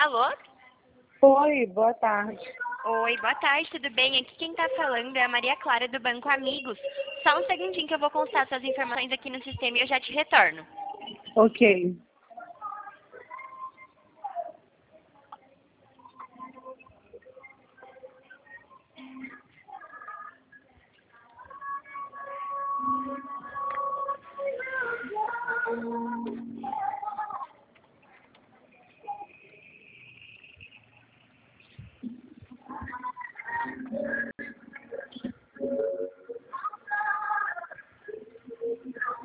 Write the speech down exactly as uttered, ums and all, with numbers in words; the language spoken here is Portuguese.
Alô? Oi, boa tarde. Oi, boa tarde, tudo bem? Aqui quem tá falando é a Maria Clara do Banco Amigos. Só um segundinho que eu vou constar suas informações aqui no sistema e eu já te retorno. Ok.